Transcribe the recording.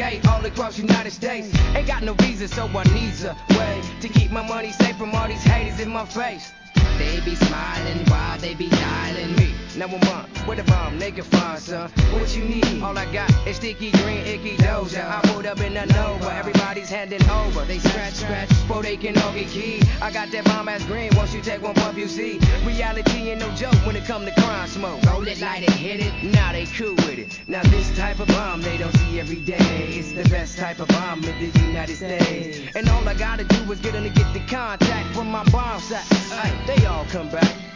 day all across United States. Ain't got no visa, so I need a way to keep my money safe from all these haters in my face. They be smiling while they be dialing me. Now I'm on with a bomb, they can find son. What you need? All I got is sticky green, icky doja. I pulled up in a Nova, everybody's handing over. They scratch, before they can all get key. I got that bomb ass green, once you take one puff you see. Reality ain't no joke when it come to crime smoke. Roll it, light it, hit it, now they cool with it. Now this type of bomb they don't see every day. It's the best type of bomb in the United States. And all I gotta do is get them to get the contact from my bomb set. They all come back.